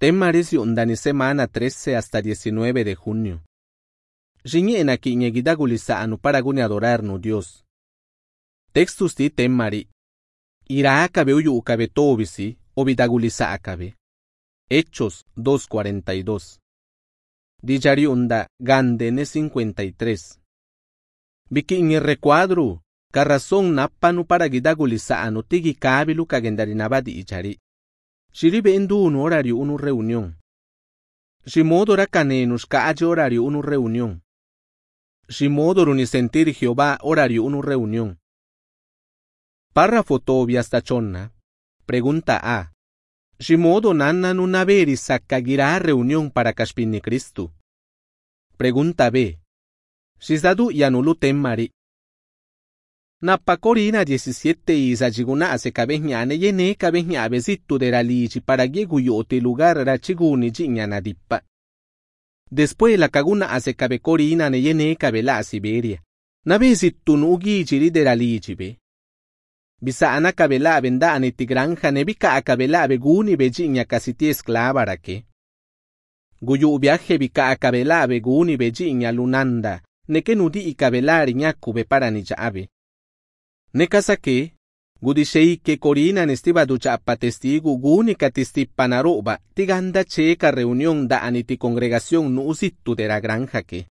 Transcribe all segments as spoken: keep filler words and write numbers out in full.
Temmaris yundani semana trece hasta diecinueve de junio. Jiñena ki ñeguidagulisa para guni adorarnu Dios. Textus ti temmari. Ira acabe uyu ucabe tobisi, obidagulisa acabe. Hechos dos cuarenta y dos. Dijariunda Gandene cincuenta y tres. Biki ñe recuadru, carrazón nappanu para guidagulisa anu tigi kabilu kagendarinabadi ijari. Shiribe endu un horario unu reunión. Shimodo racanenus kaaje horario unu reunión. Shimodo runi sentir Jehová horario unu reunión. Párrafo tobi hasta chonna. Pregunta A. Shimodo nanna nunaveri sakkagira reunión para kashpini Cristo. Pregunta B. Shizadu yanulu temmari. Nappa Corina diecisiete isajiguna ase kabehnyane yene kabehnya zittu de ralichi para guyote lugar rachiguni jiñana dippa. Después la kaguna ase kabe Corina ne yene kabela Siberia. Nabe zittu nugi chiri de ralichi be. Bisa ana kabela benda aneti granja nebika akabela beguni bejiña kasiti esclava rake. Guyu viaje bika akabela beguni bejiña lunanda, neke nudi ikabelari nyakube para nijabe. Nekasake, gudishei ke Corina nestiva ducha testigo guni katistipanaroba, tiganda checa reunión da aniti congregación no usittu de la granja que.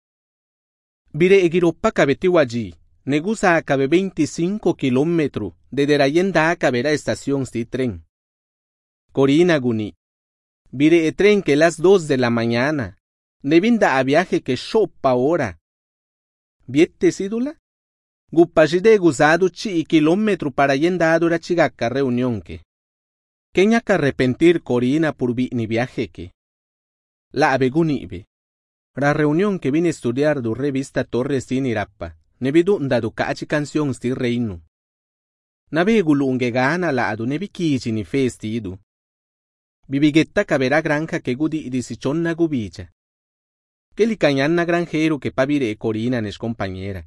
Vire egiropa cabetiwaji, negusa acabe veinticinco kilómetros, de derayenda acabe la estación de tren. Corina guni. Vire e tren que las dos de la mañana, nevinda a viaje que chopa hora. ¿Viette sídula? Gupajide guzado chi kilómetro para yendado la chigaca reunión que. Kenya que arrepentir Corina por vi ni viaje que. La abegunibe. La reunión que vine a estudiar du revista Torres sin irapa. Nevidu ndadu kachi canción sti reino. Navegulu unge gana la adu nevikiji ni festidu. Bibigetta cabera granja que gudi disichonna gubicha. Que li cañanna granjero que pabire Corina nes compañera.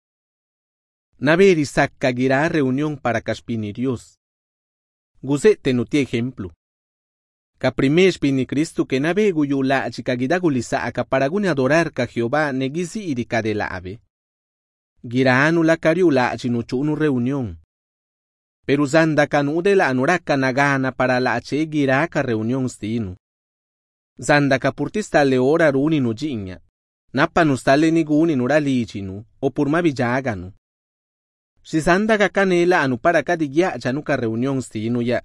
Naveri sakkagira reunión para kaspini Dios. Guze tenuti ejemplo. Caprimesh pini Cristo que navegu yula chikagidagulisa acaparaguni adorar ka Jehová negisi irika de la ave. Giraanu la cariula chinuchunu reunión. Pero zanda kanu de la anuraka nagana para la che giraka reunión stinu. Zanda kapurtista leora runi no jinya. Napa nustale niguni nuralichinu, o purma vijaganu. Si zanda kakanela anu para kadigya chanuka reunión stinu ya.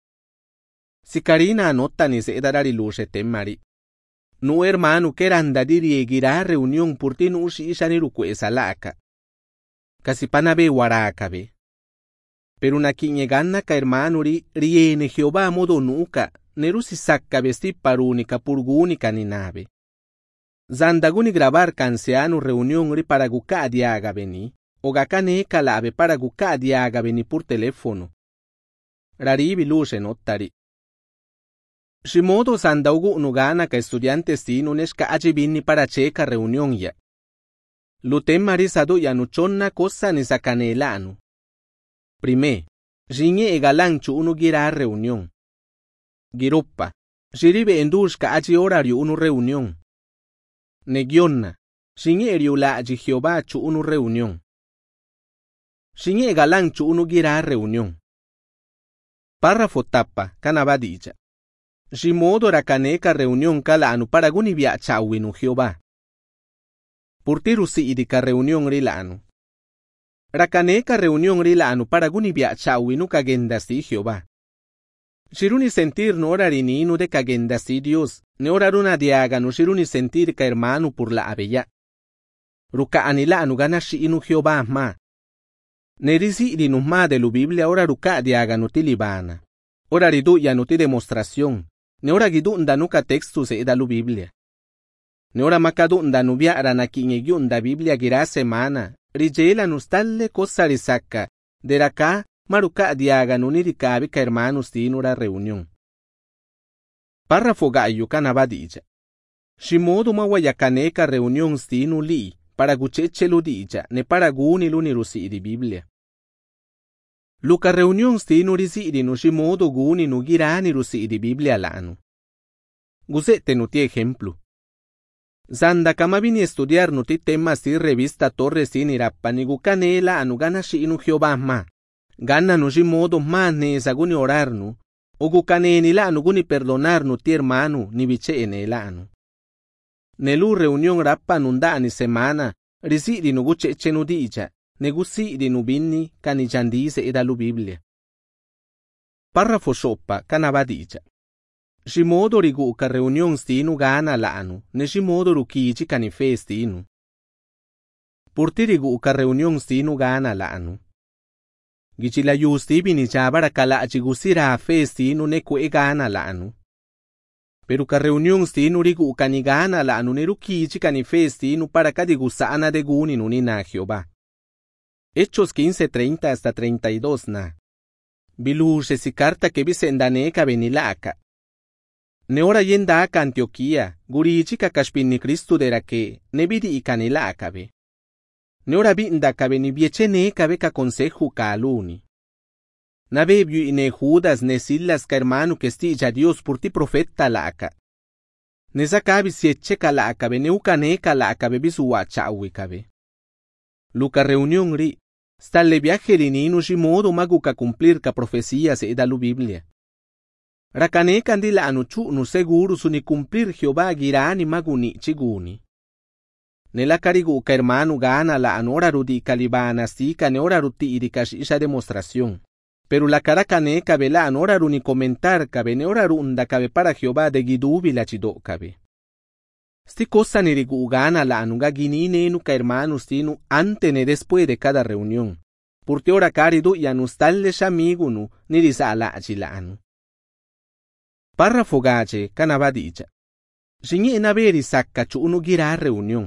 Si Karina anota ni se edarari luce temmari. No hermano que randa diri gira reunión purtinu ushi ishaniruku esalaka. Kasi panabe warakabe. Pero na kiñegana ka hermano ri riene Jehová modo nuka, nerusi sakka vesti parunika purgunika ni nave. Zandaguni grabar canceanu reunión ri para guka diaga beni, o gakane kalabe para guka diaga beni por teléfono. Raribi luce notari. Shimodo zandaugu nugana ka estudiantes tinu neshka ajibini para checa reunión ya. Lutem marisado yanuchonna cosa ni sacanelanu. Prime, jiñe egalanchu uno gira reunión. Giropa, jiribe endushka aji horario uno reunión. Negionna, jiñe eriula aji Jehová chu uno reunión. Jiñe egalanchu uno gira reunión. Párrafo tapa, canabadilla. Jimodo racaneka reunión kala anu paraguni via chawinu Jehová. Purtiru si idika reunión rilanu. Rakaneka reunión rilanu para guni via chawinu kagendasi Jehová. Shiruni sentir no orarininu de kagendasi Dios, ne oraruna diaganu shiruni sentir ka hermano por la abeya. Ruka anilanu ganashi inu Jehová ma. Nerisi idinu ma de lu Biblia ora ruka diaganu tilibana. Ora ridu yanuti demostración, ne ora gidu ndanuka textu se eda lu Biblia. Neora makadu ndanubia aranakiñegyunda Biblia gira semana, rijela nustalle cosa risaka, deraka maruka diaga nunirikabika hermanos tinura reunión. Párrafo gayu canabadilla. Shimodo mawayakaneka reunión stinu li, para gucheche ludilla, ne para guni lunirusi di Biblia. Luka reunión stinu risi di no shimodo guni no girani rusi di Biblia lanu. Guzete nuti ejemplo. Zanda kama vini estudiar nuti tema si revista Torres sin irapa ni gucanela anu gana shinu Jehová ma. Gana nu modo ma ne saguni orarnu. O gucaneni la anu guni perdonarnu ti hermano ni biche enela anu. Nelu reunión rappa nunda ni semana. Risidi nu guceche nu dija. Negusidi nu binni cani giandise ed alu Biblia. Parrafo shoppa canava digia. Shimodo rigu ca reunion stinu gana lanu, ne shimodo rukici cani fe stinu. Purti rigu ca reunion stinu gana lanu. Gici la justi bini jabara calaci gusira fe stinu ne kue gana lanu. Pero ca reunion stinu rigu cani gana lanu ne rukici cani fe stinu para cadi gusana de guni nunina Jehová. Hechos quince treinta hasta treinta y dos na. Biluche si carta que visendaneca venilaka. Neora yendaka Antioquía, gurichi kakashpini Cristo dera que, nebidi ikanilaka be. Neora bindaka beni viecheneka be ka consejo ka aluni. Nabebyu ine Judas ne Silas ka hermano que stilla Dios por ti profeta laka. Nezakabi siecheca laka be neukaneka laka be bisuwachawi be. Luca reunión ri. Stalle viaje rininu shimodo maguka cumplir ka profecías e dalu Biblia. Rakane kandila anuchu nu seguro suni cumplir Jehová girani maguni chiguni. Nela karigu ka hermano gana la anora rudi kalibana sika ne ora ruti irikashisha demostración. Pero la cara kane kabe la anora runi comentar kabe ne ora runda kabe para Jehová de gidubi la chido kabe. Sti cosa nirigu gana la anuga ginine nu ka hermano stinu ante ne después de cada reunión. Porque ora caridu y anustalle shamigunu nirisa ala achilanu. Párrafo gache canavadicha. Shinye naveri sakka unu gira reunión.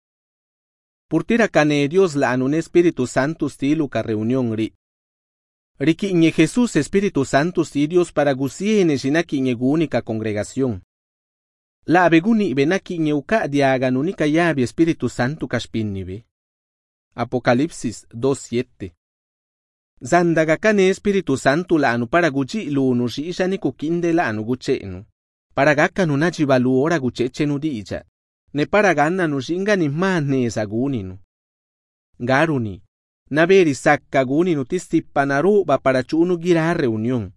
Purtira cane Dios la anun Espíritu Santo stilu ka reunión ri. Riki nye Jesús Espíritu Santo sti Dios para gusiene shinaki nye única congregación. La abeguni benaki nye uka diagan unica yabi Espíritu Santo kashpinnibe. Apocalipsis dos siete. Zandaga kane Espíritu Santo la anu para guchi lunu shi ishani kukinde la anu guchenu. Para gaka nunachi balu ora guchechenu dicha. Ne para ganna nu shingani mane saguninu. Garuni. Naveri sakka guninu tistipanaruba para chunu gira reunión.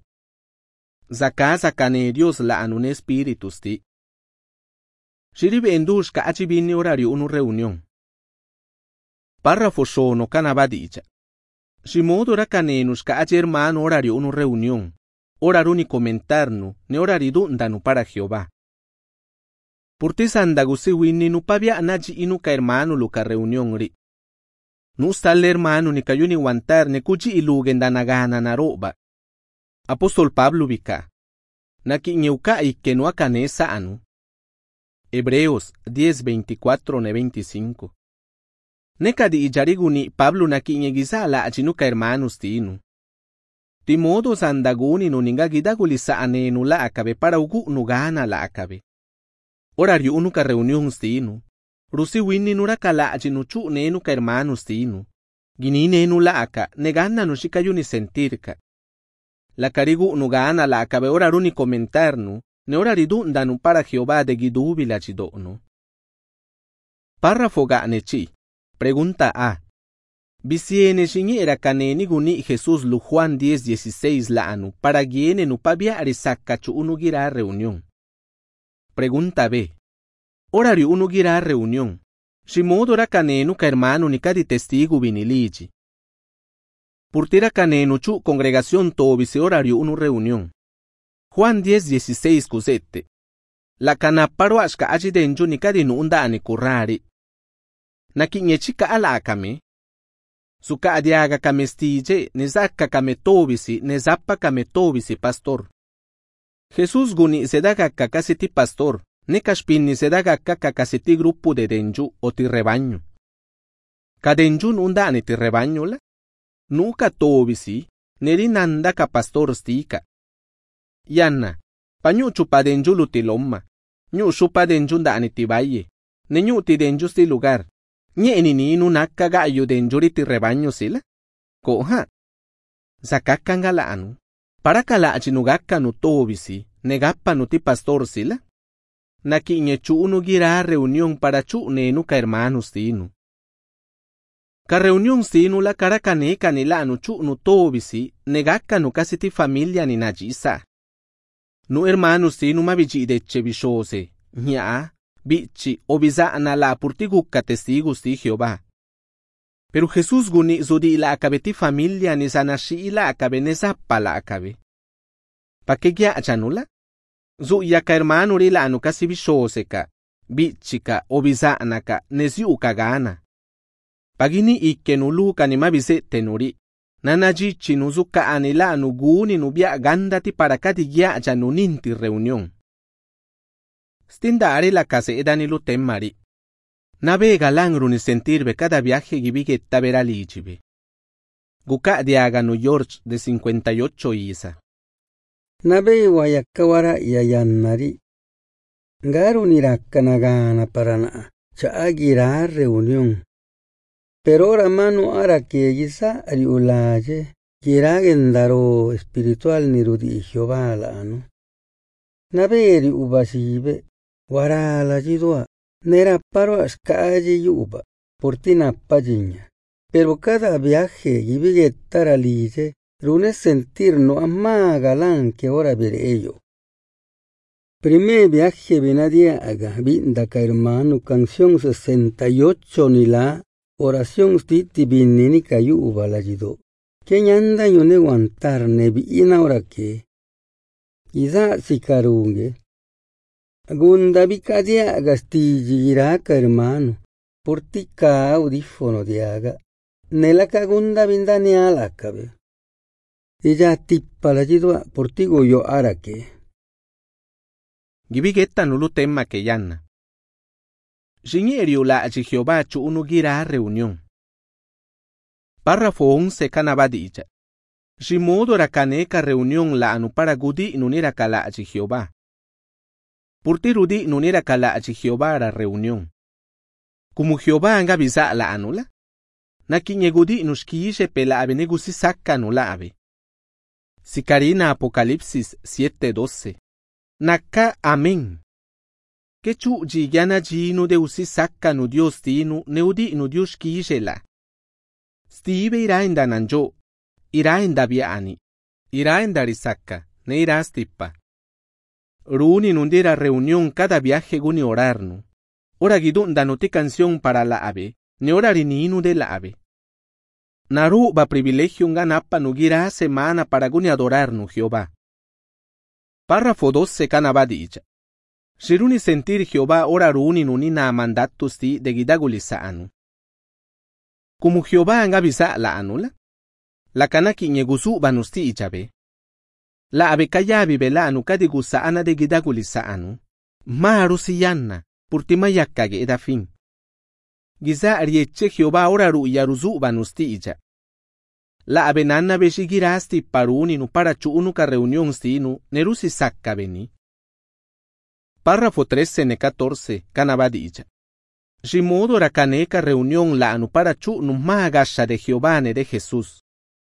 Zakaza kane Dios la anu ne Espíritu sti. Shiribe endushka achibini horario unu reunión. Párrafo sono canavadicha. Shimodo rakanenus ka achi hermano horario unu reunión. Oraruni comentarnu, ne oraridundanu para Jehová. Purtisandagusi winni nu pavia naji inu ka hermano luka reunión ri. Nu stalle hermano ni kayuni wantar ne kuji ilugen danagana naroba. Apostol Pablo vika. Naki nyeuka ikke no akanesa anu. Hebreos diez veinticuatro ne veinticinco. Nekadi ijariguni Pablo naki nyegisa la achinuka hermanos tinu. Timodo sandaguni no ninga gidaguli sa anenu la akabe para ugu nugana la akabe. Horario unuka reunión stinu. Rusi winni nuraka la achinuchu nenuka hermanos tinu. Gini nenu la aka negana no shikayuni sentirka. La karigu nugana la akabe oraruni comentarnu. Ne oraridundanu para Jehová de gidubi la chidonu. Párrafo ganechi. Pregunta A. Bisiene shiniera kaneni guni Jesús lu Juan diez dieciséis la anu para giene nu pabia arisakachu unu gira reunión. Pregunta B. Horario unu gira reunión. Shimodo ra kanenu ka hermano ni kadi testigo viniliji. Purtira kanenu chu congregación tobise horario unu reunión. Juan diez dieciséis cusette. La canaparo ashka achidenju ni kadi nu unda ani kurari. Naki nyechika ala akame. Suka adiaga kame stije, nezaka kame tobisi, nezappa kame tobisi pastor. Jesús guni sedaga kakasiti pastor, nekashpini sedaga kakasiti grupo de denju o ti rebaño. Kadenjun undani ti rebaño la? Nuka tobisi, nerinanda ka pastor stika. Yanna, panyu chupa denju lutilomma, nyu chupa denju ndani ti valle, ne nyu ti denju sti lugar. Nye nini nu nakaga ayo denjuri ti rebaño sila? Koha. Zakaka ngala anu. Para kala achinugaka nu tobisi, negappa nu ti pastor sila? nakiñe chu'nu gira reunión para chu'nenu ka hermanos stinu. Ka reunión stinu la karakane kanilanu chu'nu tobisi negakanu kasi ti familia ni najisa. Nu hermanos stinu mabijidecce bishose, nyaa, bichi o bizana la purtigukka testigos ti Jehová. Pero Jesús guni zudi la akabe ti familia ni sanashi la akabe ne zappa la akabe. Pakegya chanula? Zu yaka hermano rila anu kasi bishose ka, bichika o bizana ka neziu kagana. Pagini ikke nuluka ni mabisete nuri, nanajichi nuzuka anila anu guni nubia gandati para kati gya chanuninti reunión. Stindari la caseda ni lutemmari. Navega langru ni sentirbe cada viaje gibigetta veralichibe. Guka diaga New York de cincuenta y ocho isa. Nabe wayakawara yayannari. Garu nirakanagana parana. Chaagira reunión. Pero ora manu ara que gisa ariulaje. Giragendaro espiritual nirudi Jehová la anu. Naberi ubasibe. Warala jidua. Nera paro askaji yuba. Portina pajiña. Pero cada viaje gibigetara lige. Rune sentir no amma galán que ahora veré ello. Primer viaje venadia aga bindaka hermano canción sesenta y ocho ni la oración stiti binini kayu ubalajido. Que ñanda yone guantar nebi ina ora que. Iza sikarunge. Gunda bicadia agastigi iraka hermano. Portica audífono diaga. Nela cagunda bindani alakabe. Ella tippa la jidua portigo yo arake. Gibigetta nulu temma que yanna. Jingerio la aji Jehová chu'nu gira reunión. Párrafo once canabadicha. Jimodo rakaneka reunión la anu para gudi nunira kala aji Jehová. Purtirudi nunira kala aji Jehová ra reunión. Como Jehová anga bisa la anula. Nakiñe gudi nushkiishe pela ave negusi sakka nula ave. Sicarina Apocalipsis siete doce. Naka amén. Que chu jiyana jinu de usi sakka nu Dios tinu neudi nu Dios kiishela. Stive ira enda nanjo. Ira enda biani. Ira enda risakka. Ne ira stippa. Runi nundira reunión cada viaje guni orarnu. Ora gidunda no te canción para la ave. Ne ora rininu de la ave. Naru ba privilegio ganappa nugira semana para guni adorarnu Jehová. Párrafo doce canabadicha. Shiruni sentir Jehová ora runi nunina mandatus ti de gidagulisa anu. Como Jehová angabisa la anula. La kanaki nyegusu banusti ichabe. La abekayabi bela anu kadigusa ana de gidagulisa anu. Maru siyanna, purtimayakage edafin. Giza arieche Jehová ora ru yaruzu banusti icha. La abenanna beshigirasti paruni nu para chu'unu ka reunión stinu nerusi sakka beni. Párrafo trece ne catorce canabadicha. Jimodo rakaneka reunión la anu para chu'nu magasha de Jehová ne de Jesús.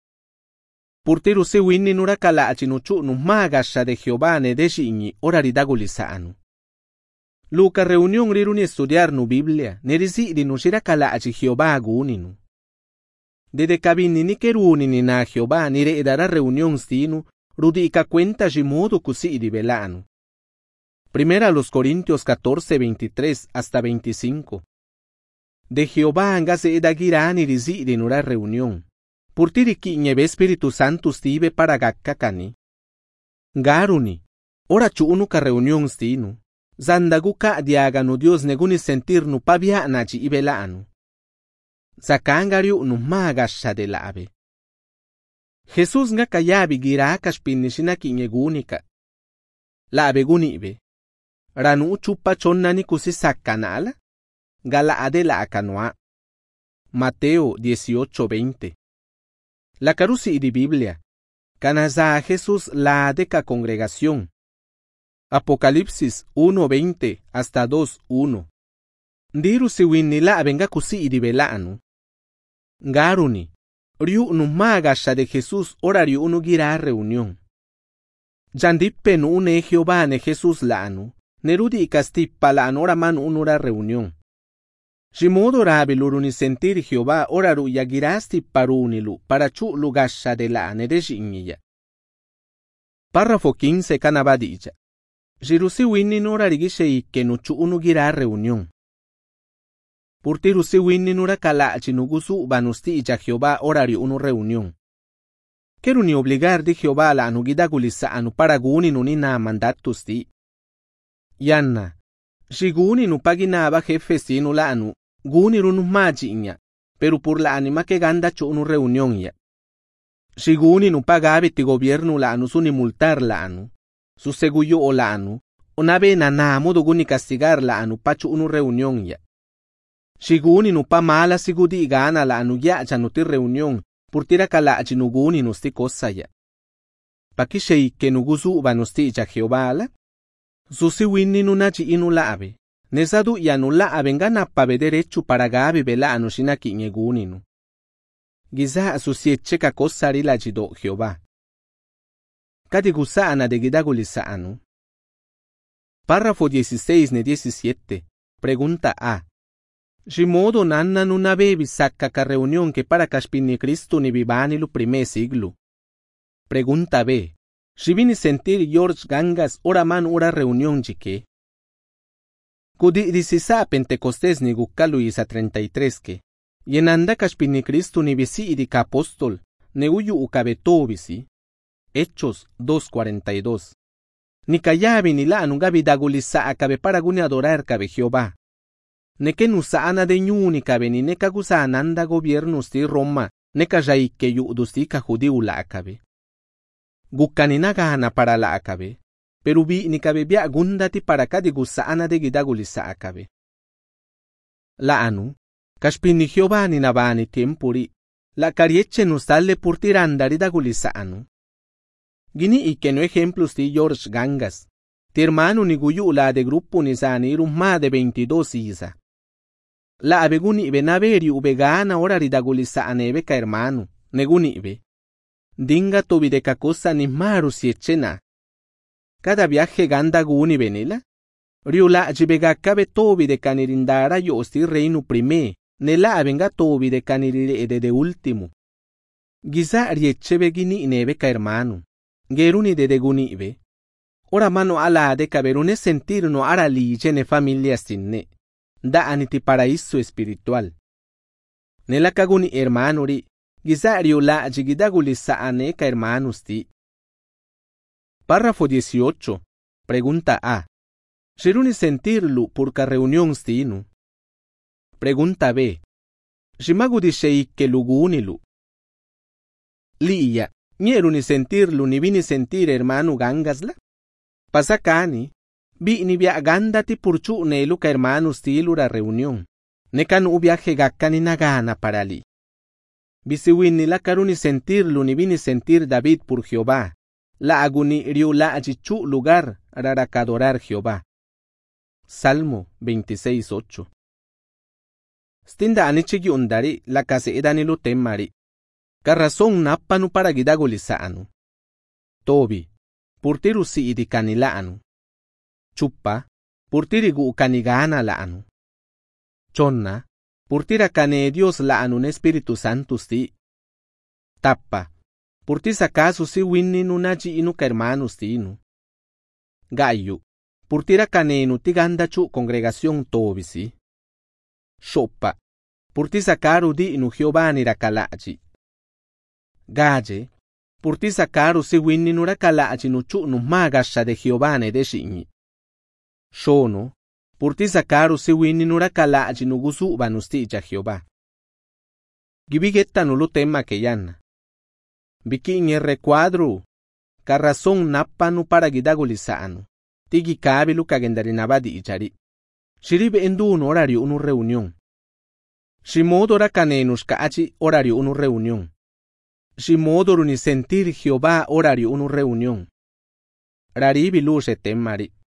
Purtiru se winni nurakala achinu chu'nu magasha de Jehová ne de shiñi oraridagulisa anu. Luka reunión riruni estudiar nu Biblia, nerisi di nu shirakala achi Jehová aguninu. Dede kabini ni keruni ni na Jehová nire edara reunión stinu, rudi ika cuenta jimodo kusi di velanu. Primera los Corintios catorce, veintitrés hasta veinticinco. De Jehová angase edagira nirisi di nura reunión. Purtiri kiñebe Espíritu Santo stive para gakkakani. Garuni, ora chu'unu ka reunión stinu. Zandaguka diaganu Dios neguni sentir nu pabia nachi ibelaanu. Zakangariu nu magasha de la ave. Jesús nga kayabi gira kashpinnishina kiñegunika. La ave gunibe. Ranu chupa chonnani kusi sakanala. Gala ade la akanwa. Mateo dieciocho veinte. La carusi di Biblia. Canaza a Jesús la adeca congregación. Apocalipsis uno veinte hasta dos uno. Diru siwinni la venga kusi idibelaanu. Garuni. Riu nu magasha de Jesús orariu unu gira reunión. Jandippe nu une Jehová ne Jesús laanu. nerudi castipa la an ora man unura reunión. Shimodo rabi luruni sentir Jehová oraru yagirasti parunilu para chu lugasha de la anereshingiya. Párrafo quince canabadilla. Jirusi winnin ora rigishe que no chu unu gira reunión. Purtirusi winnin ora kalachi nugusu banusti ya Jehová orario unu reunión. Quiero ni obligar de Jehová la anugidagulisa anu paraguni nunina mandatusti. Yanna. Shiguni nu paginaba jefe sinu la anu. Guni runu majinya, pero por la anima que ganda cho unu reunión ya. Shiguni nu pagabe ti gobierno la anu suni multar la anu. Su seguyo o la anu. Onabe nanamo doguni castigar la anu pacho unu reunión ya. Shiguni nu pa mala sigudi gana la anu ya cha nuti reunión. Por tira kala achinuguni nusti cosa ya. Pakishei que nugusu banusti ya Jehová la. Susi winni nunachi inu laabe. Nesadu yanu laabe ngana pabe derecho para gabe bela anushinaki nyeguninu. Giza susieche cosa rila jido Jehová. Kadi gusana de gidagulisa anu. Párrafo dieciséis ne diecisiete. Pregunta A. Shimodo nanna nuna bebi saca ka reunión que para kashpini Cristo ni vivani lu primer siglo. Pregunta B. Shibini sentir George Gangas ora man ora reunión chique. Kudi disisa Pentecostés ni gukalu isa treinta y tres que. Yenanda kashpini Cristo ni visi idika apóstol. Neuyu ukabeto visi. Hechos dos cuarenta y dos. Ni kayabi ni la anungabi dagulisa akabe para guni adorar kabe Jehová. Neke nusaana de nyuni kabe ni neka gusananda gobierno sti Roma. Neka jaike yu udustika judiu la akabe. Gukanina gana para la akabe. Pero vi ni kabe bia gundati para kadi gusaana de gidagulisa akabe. La anu. Kashpini Jehová ni nabani tiempuri. La karieche nusale purtirandari dagulisa anu. Gini y que no ejemplos de George Gangas. Ti hermano ni guyu la de grupo ni sani más de veintidós isa. La abeguni ibe naveri ubegana ora ridagulisa anebe ka hermano. Neguni ibe. Dinga tobi de kakosa ni maru siechena. Cada viaje ganda guni benela. Riula jibega kabe tobi de kanirindara yo osti reino prime. Nela abenga tobi de kanirire de de último. Giza riechebe gini inebe ka hermano. Geruni de deguni ibe. Ora mano ala de caberune sentir no ara lige ne familia sinne. Da aniti paraíso espiritual. Nela kaguni hermano ri. Gizario la jigidaguli saane ka hermanos ti. Párrafo dieciocho. Pregunta A. Shiruni sentirlu por ka reunión stinu. Pregunta B. Shimagudi sheike lugunilu. Liya. Nieruni sentirlu ni vini sentir hermano gangasla. Pasakani, vi ni via gandati purchu nelu ka hermano stilura reunión. Nekan ubiaje gakkani nagana para li. Bisiwin ni la karuni sentirlu ni vini sentir David por Jehová. La aguni riu la achichu lugar rarakadorar Jehová. Salmo veintiséis ocho. Stinda anichigi undari la kase edanilu temari. Carrazón napanu para gidagulisaanu. Tobi. Purtiru si idi kanilaanu. Chupa. Purtiri gu kanigana laanu. Chonna. Purtira kane Dios laanu en Espíritu Santo si. Tappa. Purtisa caso si winni nunaji inu ka hermanos tinu. Gayu. Purtira kane nu tiganda chu congregación tobi si. Shopa. Purtisa karu di inu Jehová nirakalaji. Gaje, purtisa caro si winni nura kalachi no chu no magasha de Jehová ne de shinyi. Shono, purtisa caro si winni nura kalachi no gusu banusti ja Jehová. Gibigetta no lo tema que yana. Bikin e recuadro, carrazón napanu para gidagulisano. Tigi kabilu kagendarinabadi ichari. Shiribe endu un horario unu reunión. Shimodora kanenus kaachi horario unu reunión. Shimodoro ni sentir Jehová horario unu reunión. Raribi luce temari.